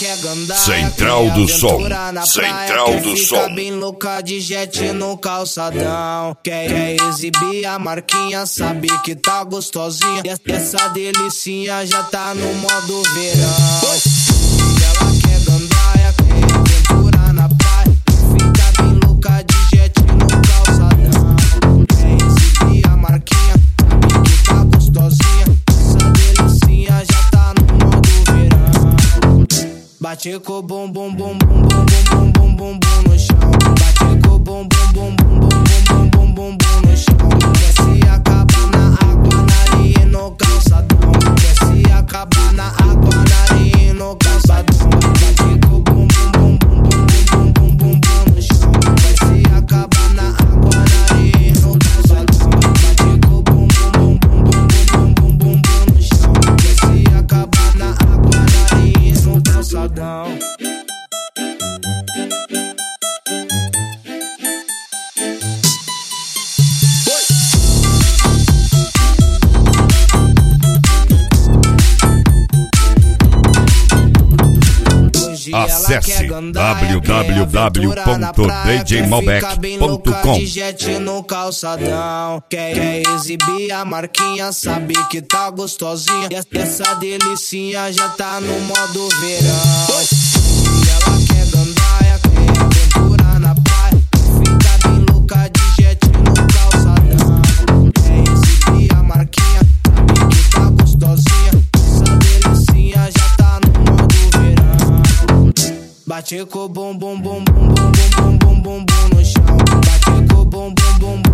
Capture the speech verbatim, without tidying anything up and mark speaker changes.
Speaker 1: quer gandaia,
Speaker 2: Central do Som,
Speaker 1: Central do Som. Fica bem louca de jet no calçadão. Quer, quer exibir a marquinha, sabe que tá gostosinha. Essa delicinha já tá no modo verão. Ela quer gandaia, quer aventura na praia. Fica bem louca de jet no calçadão. Quer exibir a marquinha, sabe que tá gostosinha. Essa delicinha já tá no modo verão. Bate com bum bum bum bum bum bum bum bum bum no chão. Bate com bum bum bum bum bum bum bum bum bum no chão. Desce e acaba na água, na areia e no calçadão. Desce e acaba na água, na areia e no calçadão. Bate com bum bum bum bum bum bum bum bum no chão. Desce e acaba na água, na areia e no calçadão. Bate com bum bum bum bum bum bum bum bum no chão. Desce e acaba na água, na areia e no calçadão.
Speaker 2: Acesse w w w ponto d j malbec ponto com.
Speaker 1: De jet no calçadão. Quer, quer exibir a marquinha, sabe que tá gostosinha. Essa delicinha já tá no modo verão. E ela quer gandaia, quer aventura na praia. Fica bem louca de jet no calçadão. Quer exibir a marquinha, sabe que tá gostosinha. Essa delicinha já tá no modo verão. Bate com bum bum bum bum bum bum bum bum bum no chão. Bate com bum bum bum